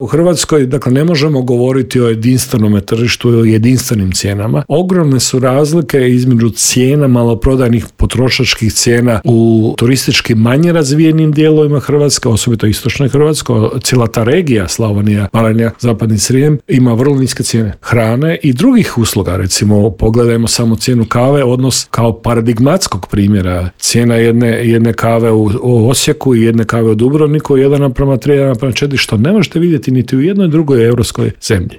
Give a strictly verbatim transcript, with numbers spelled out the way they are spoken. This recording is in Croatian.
U Hrvatskoj, dakle, ne možemo govoriti o jedinstvenom tržištu i o jedinstvenim cijenama. Ogromne su razlike između cijena maloprodajnih potrošačkih cijena u turistički manje razvijenim dijelovima Hrvatske, osobito istočnoj Hrvatskoj. Cijela ta regija, Slavonija, Baranja, Zapadni Srijem, ima vrlo niske cijene hrane i drugih usluga. Recimo, pogledajmo samo cijenu kave, odnos kao paradigmatskog primjera. Cijena jedne, jedne kave u, u Osijeku i jedne kave u Dubrovniku, jedan naprama tri, jedan naprama četiri, što ne možete vidjeti niti u jednoj drugoj europskoj zemlji.